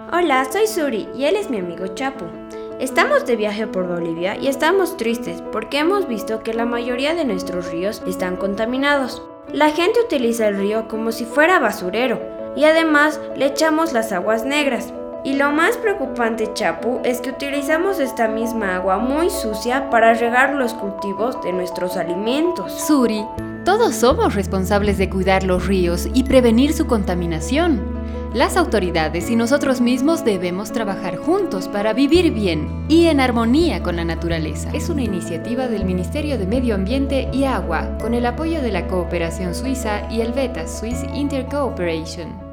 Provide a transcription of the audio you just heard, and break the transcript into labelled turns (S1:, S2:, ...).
S1: Hola, soy Suri y él es mi amigo Chapu. Estamos de viaje por Bolivia y estamos tristes porque hemos visto que la mayoría de nuestros ríos están contaminados. La gente utiliza el río como si fuera basurero y además le echamos las aguas negras. Y lo más preocupante, Chapu, es que utilizamos esta misma agua muy sucia para regar los cultivos de nuestros alimentos.
S2: Suri, todos somos responsables de cuidar los ríos y prevenir su contaminación. Las autoridades y nosotros mismos debemos trabajar juntos para vivir bien y en armonía con la naturaleza. Es una iniciativa del Ministerio de Medio Ambiente y Agua con el apoyo de la Cooperación Suiza y el VETA, Swiss Intercooperation.